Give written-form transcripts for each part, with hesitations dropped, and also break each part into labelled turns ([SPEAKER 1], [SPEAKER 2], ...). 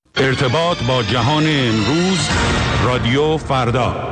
[SPEAKER 1] ارتباط با جهان امروز، رادیو فردا.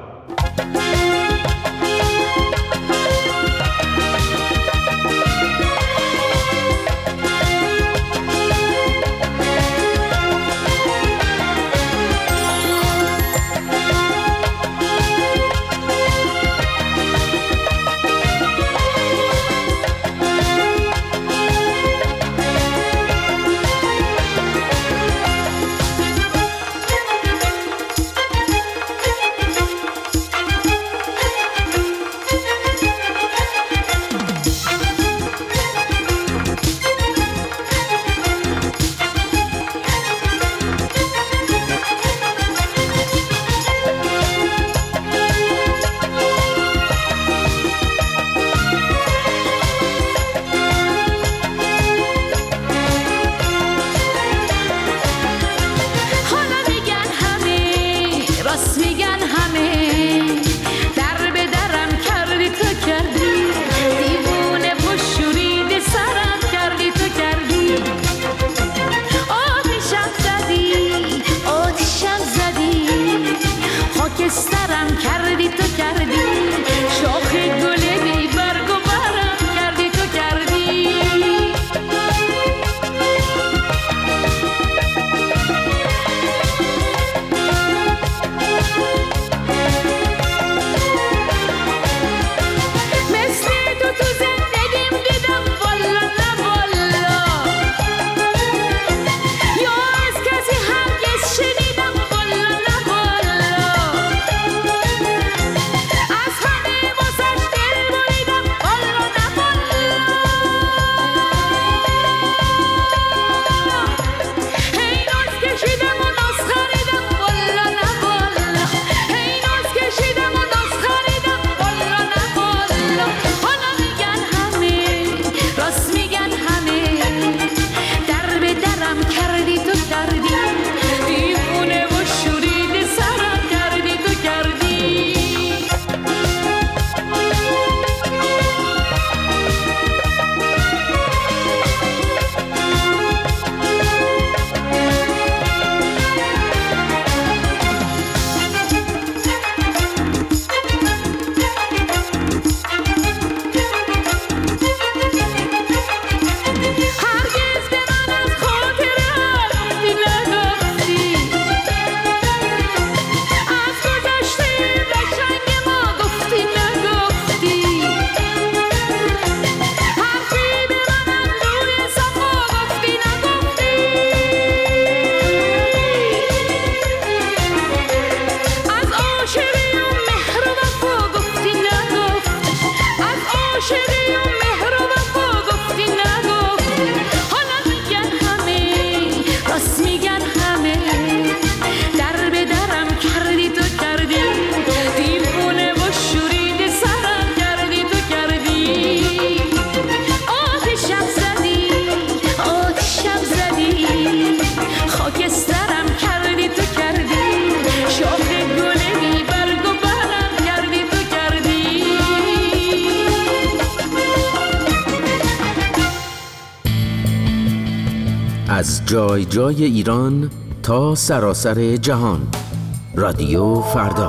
[SPEAKER 2] از جای جای ایران تا سراسر جهان، رادیو فردا.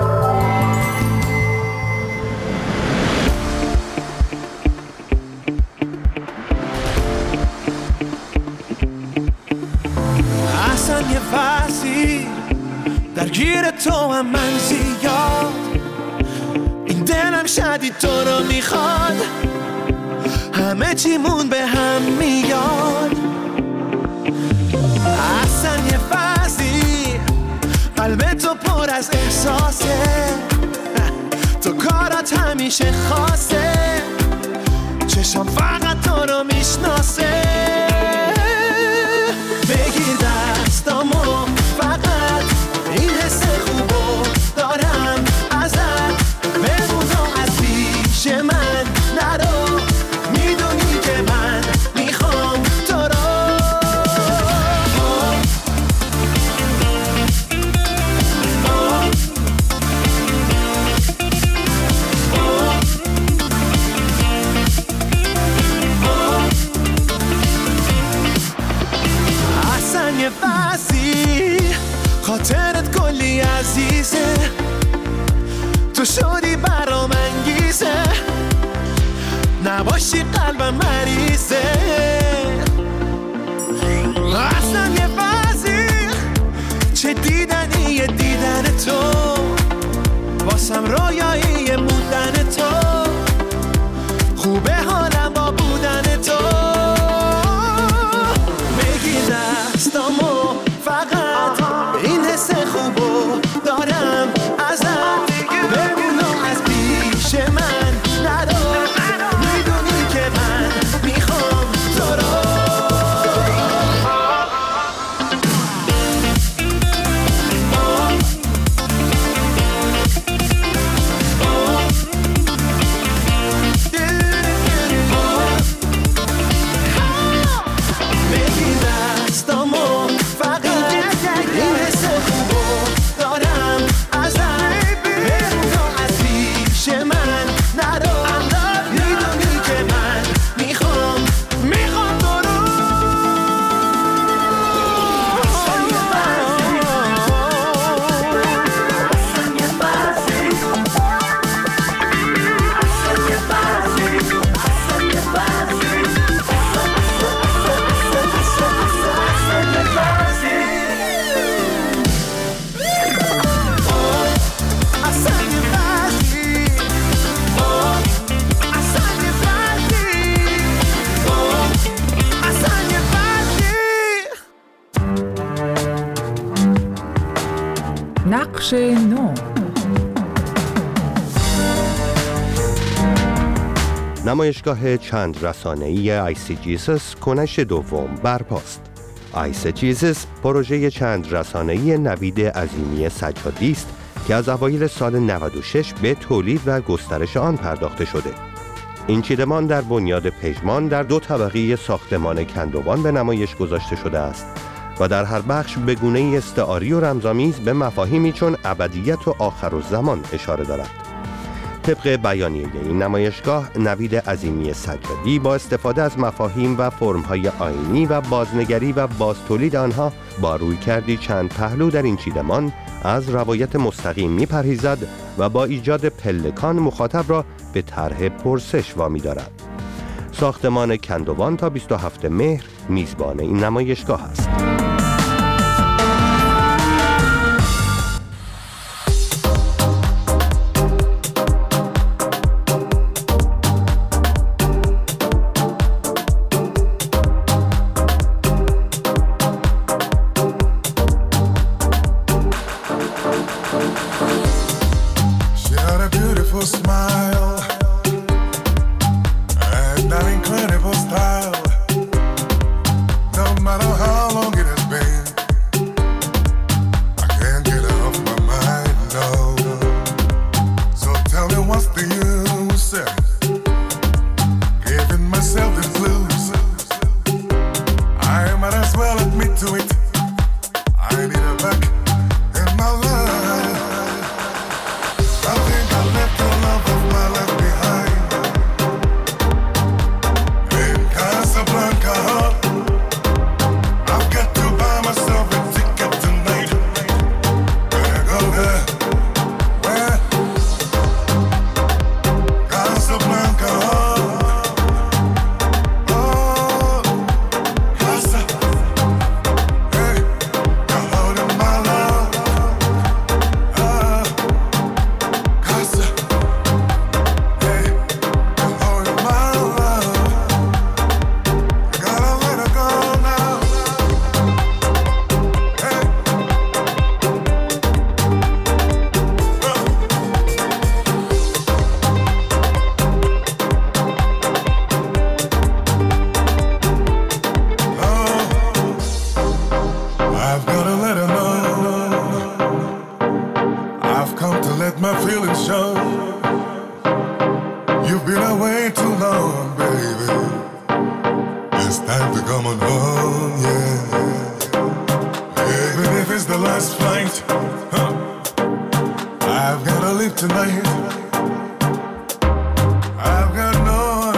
[SPEAKER 3] احسن یه فصلی درگیر تو هم من زیاد، این دلم شدید تو رو میخواد، همه چیمون به هم میاد. احسن یه فصلی قلب تو پر از احساسه، تو کارات همیشه خاصه، چشم فقط تو رو میشناسه. بگیر دستامو فقط، این حس خوبو دارم ازت، بمون و از پیش من نرو، میدونی که من میخوام تو رو. اصلا یه وزی خاطرت کلی عزیزه، تو شدی برام انگیزه، نباشی قلبم مریضه. اصلا یه وزی چه دیدنیه دیدن تو، واسم رویایی موندن تو، خوبه حالم با بودن تو. بگیر دستامو فقط این حس خوبو دارم ازت، بمونو از پیش من نرو، میدونی که من میخوام تو رو.
[SPEAKER 4] نقش نو.
[SPEAKER 5] نمایشگاه چند رسانه‌ای آیسی جیزس کنش دوم برپاست. آیسی جیزس پروژه چند رسانه‌ای نوید عظیمی سجادی است که از اوایل سال 96 به تولید و گسترش آن پرداخته شده. این چیدمان در بنیاد پژمان در 2 طبقه ساختمان کندوان به نمایش گذاشته شده است و در هر بخش به گونه‌ای استعاری و رمزآمیز به مفاهیمی چون ابدیت و آخرالزمان اشاره دارد. طبق بیانیه این نمایشگاه، نوید عظیمی سجادی با استفاده از مفاهیم و فرم‌های آیینی و بازنگری و بازتولید آنها با رویکردی چند پهلو در این چیدمان از روایت مستقیم می‌پرهیزد و با ایجاد پلکان مخاطب را به طرح پرسش وامی دارد. ساختمان کندوان تا 27 مهر میزبان این نمایشگاه است.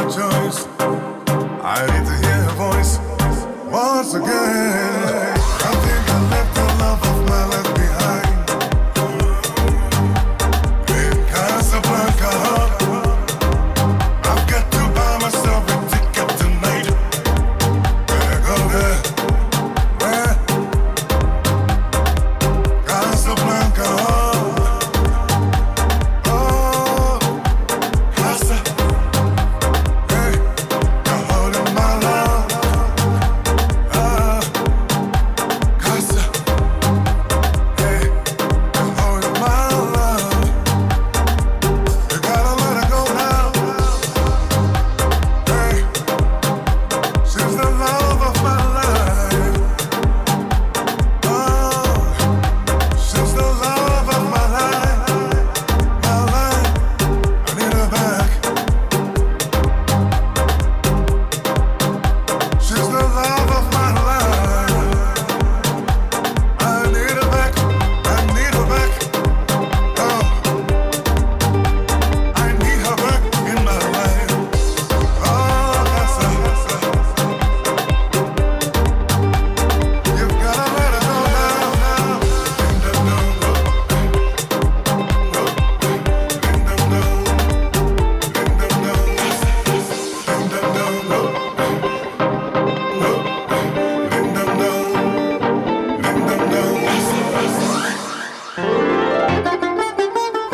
[SPEAKER 6] I need to hear her voice once again.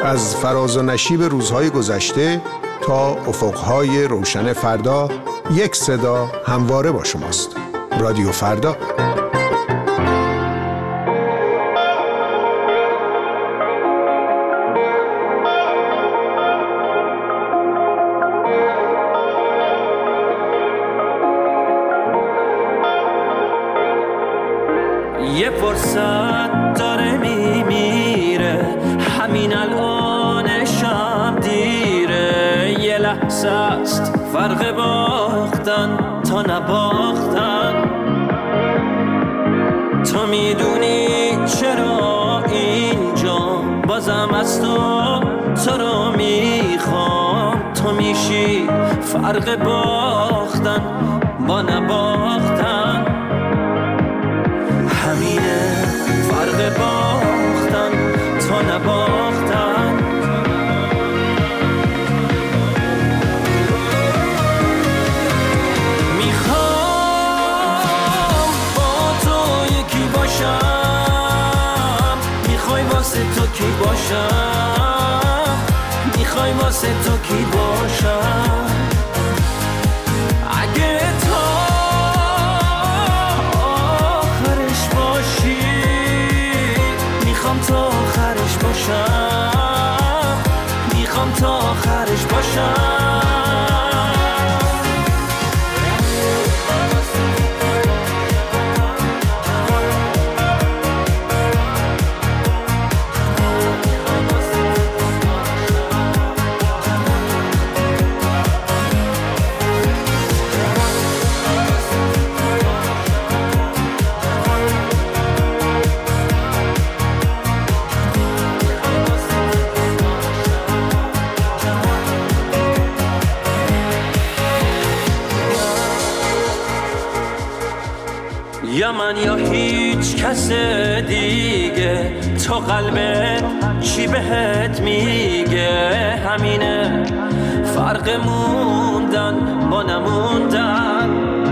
[SPEAKER 4] از فراز و نشیب روزهای گذشته تا افقهای روشن فردا، یک صدا همواره با شماست. رادیو فردا.
[SPEAKER 3] یه فرصت داره میمیره، همین الانشم دیره. یه لحظه است فرق باختن تا نباختن. تو میدونی چرا اینجا بازم از تو رو میخوام. تو میشی فرق باختن با نباختن. همینه فرق باختن تا نباختن. میخوام با تو یکی باشم. میخوای واسه تو کی باشم؟ میخوای واسه تو کی باشم؟ اگه تو میخوام تا آخرش باشم. میخوام تا آخرش باشم. یا من یا هیچ کس دیگه، تو قلبت چی بهت میگه؟ همینه فرق موندن با نموندن.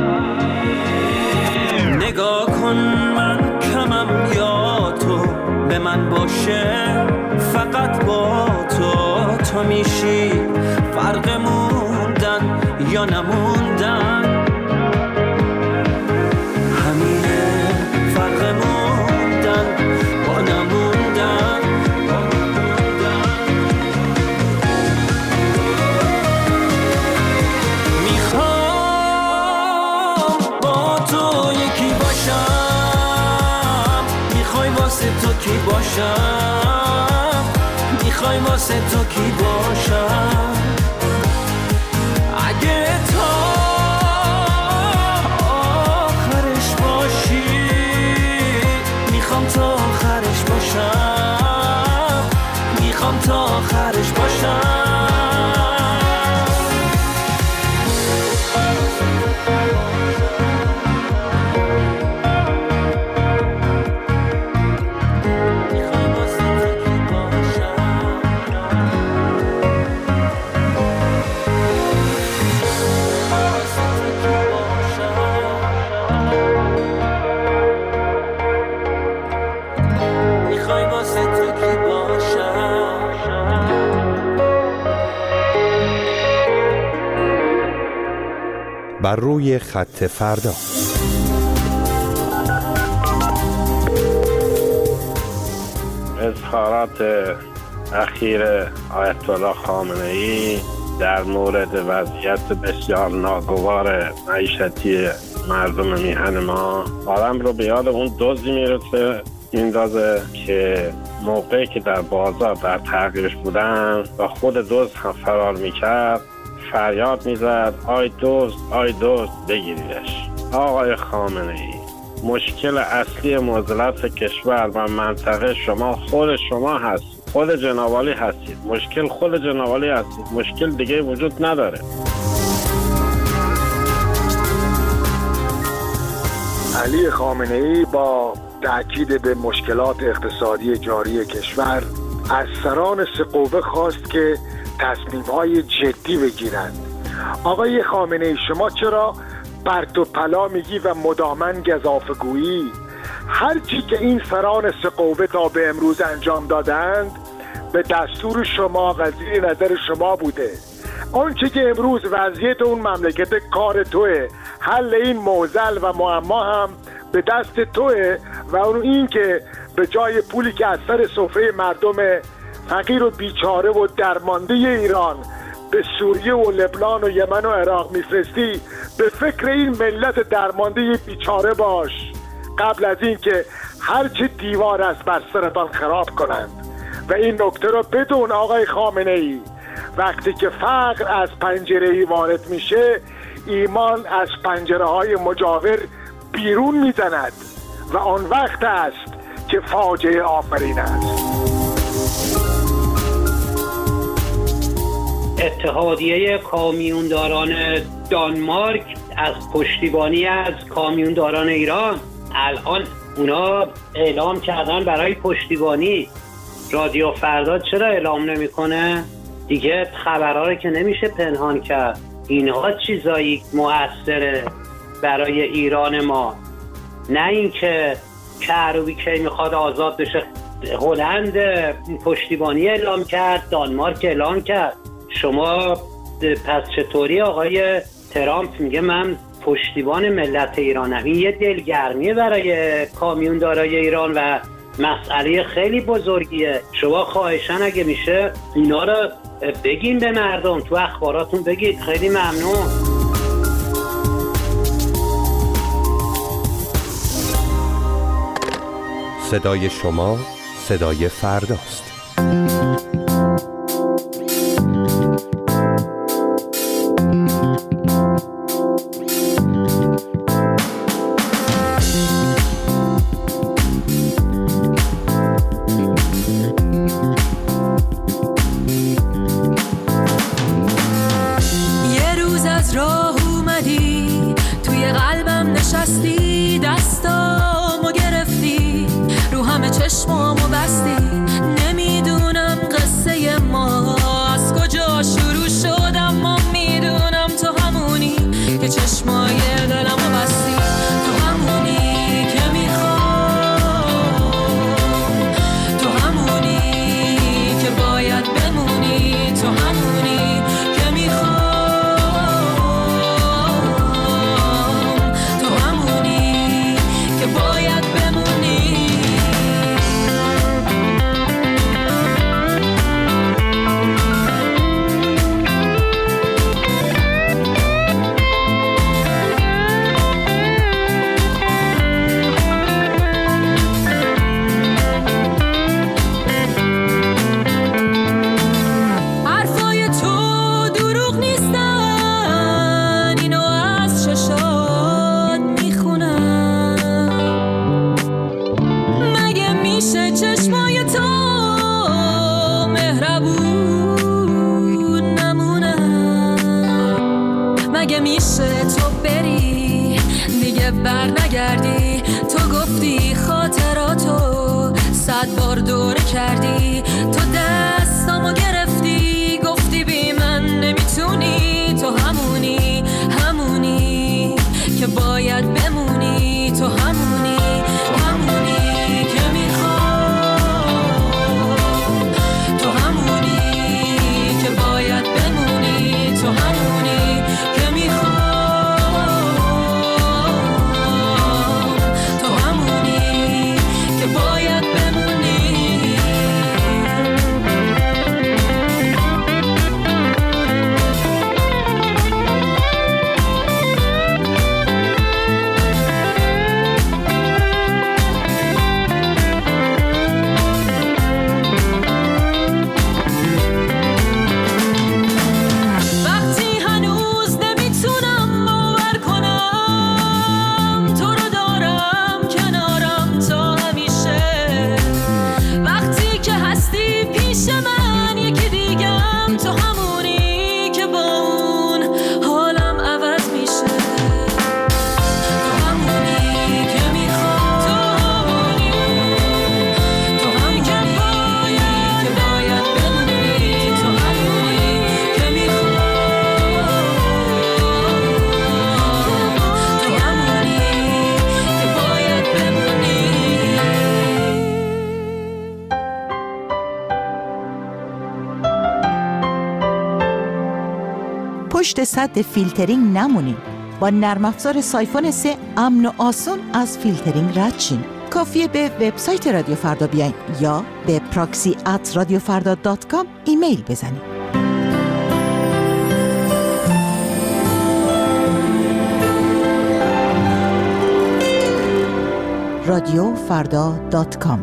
[SPEAKER 3] نگاه کن من کمم یا تو به من باشه، فقط با تو میشی فرق موندن یا نموندن. تو کی باشم؟ میخوای واسه تو کی باشم؟ اگه تو آخرش باشی، میخوام تا آخرش باشم. میخوام تا آخرش باشم.
[SPEAKER 5] بر روی خط فردا.
[SPEAKER 6] اظهارات اخیر آیت الله خامنه‌ای در مورد وضعیت بسیار ناگوار معیشتی مردم میهن ما آدم رو به یاد اون دزدی میندازه که موقعی که در بازار در تعقیبش بودن و خود دزد هم فرار میکرد فریاد میزد آی دزد بگیریدش. آقای خامنه‌ای، مشکل اصلی معضلات کشور و منطقه شما هستید، خود جنابعالی هستید. مشکل خود جنابعالی هستید، مشکل دیگه وجود نداره.
[SPEAKER 7] علی خامنه‌ای با تأکید به مشکلات اقتصادی جاری کشور از سران سه قوه خواست که تصمیم‌های جدی بگیرند. آقای خامنه‌ای، شما چرا پرت و پلا میگی و مداماً گزافه‌گویی؟ هر چی که این سران سه قوه تا به امروز انجام دادند به دستور شما و زیر نظر شما بوده. آنچه که امروز وضعیت اون مملکت کار توه، حل این معضل و معما هم به دست توه و اون این که به جای پولی که از سر سفره مردم فقیر و بیچاره و درمانده ایران به سوریه و لبنان و یمن و عراق میفرستی، به فکر این ملت درمانده بیچاره باش قبل از این که هرچه دیوار است بر سرتان خراب کنند. و این نکته رو بدون آقای خامنه ای، وقتی که فقر از پنجره‌ای وارد میشه، ایمان از پنجره‌های مجاور بیرون میزند و آن وقت است که فاجعه آفرین است.
[SPEAKER 8] اتحادیه کامیونداران دانمارک از پشتیبانی از کامیونداران ایران الان اونا اعلام کردن برای پشتیبانی. رادیو فردا چرا اعلام نمیکنه؟ دیگه خبرها رو که نمیشه پنهان کرد. اینها چیزایی مؤثره برای ایران ما، نه اینکه کروبی که میخواد آزاد بشه. هلند پشتیبانی اعلام کرد، دانمارک اعلام کرد. شما پس چطوری آقای ترامپ میگه من پشتیبان ملت ایرانم؟ این یه دلگرمیه برای کامیوندارای ایران و مسئله خیلی بزرگیه. شما خواهشاً اگه میشه اینا رو بگین به مردم، تو اخباراتون بگید. خیلی ممنون.
[SPEAKER 5] صدای شما صدای فرداست.
[SPEAKER 9] پشت سد فیلترینگ نمونین. با نرم افزار سایفون 3 امن و آسون از فیلترینگ رد شین. کافیه به وبسایت رادیو فردا بیاین یا به proxy@radiofarda.com ایمیل بزنید. radiofarda.com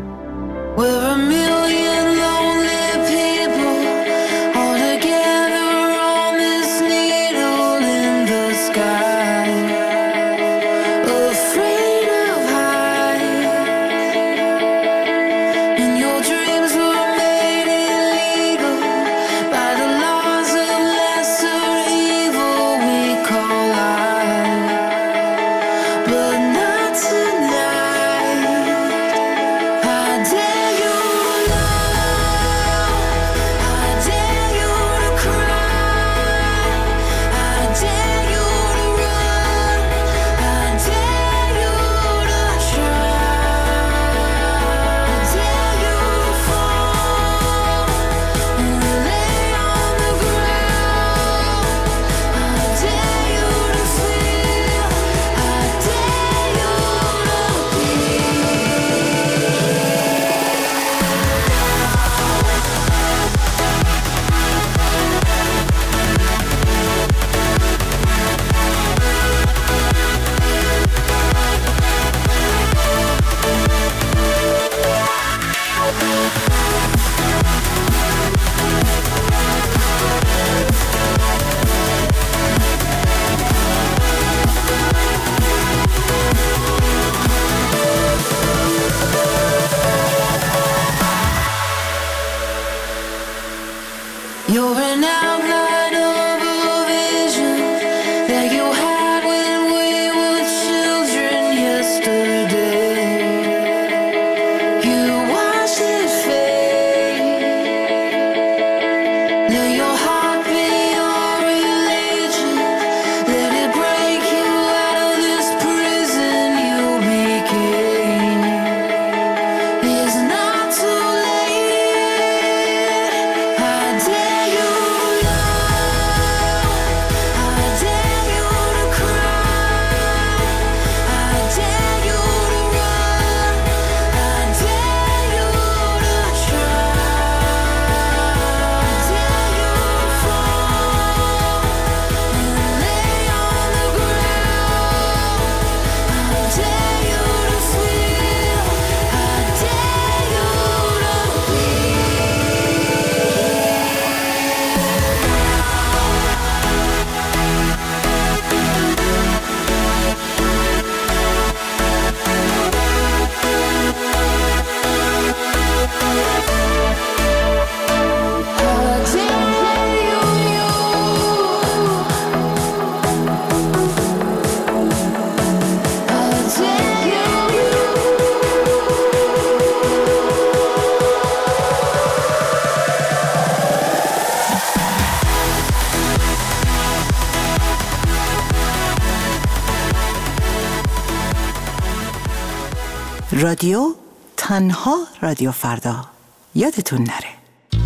[SPEAKER 9] رادیو تنها رادیو فردا، یادتون نره.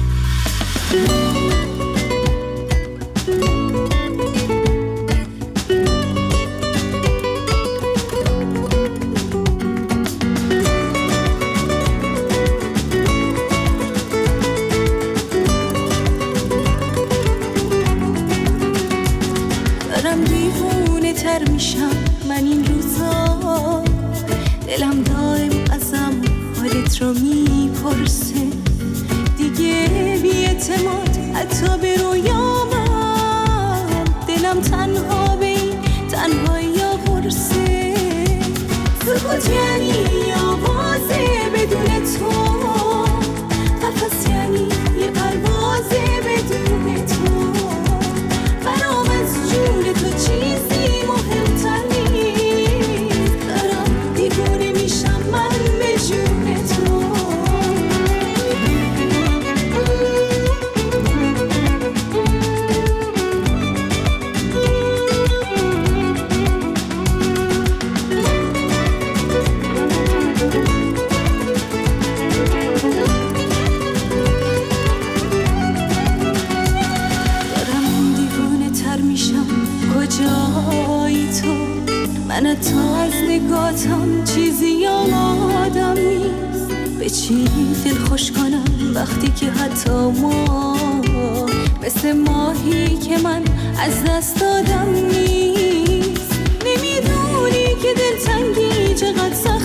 [SPEAKER 10] دارم دیوونه تر میشم من این روزا، دلم دائم ازم حالت رو میپرسه، دیگه بی‌اعتماد حتی به رویامم، دلم تنها به این تنهایی قرصه، سکوت یعنی آوازه بدون تو، قفس یعنی یه پروازه بدون تو، برام از جون تو چیزی مهمتر نیست، دارم دیوونه میشم من به جون تو. به چی دل خوش کنم وقتی که حتی ما مثل ماهی که من از دست دادم نیست. نمیدونی که دلتنگی چقدر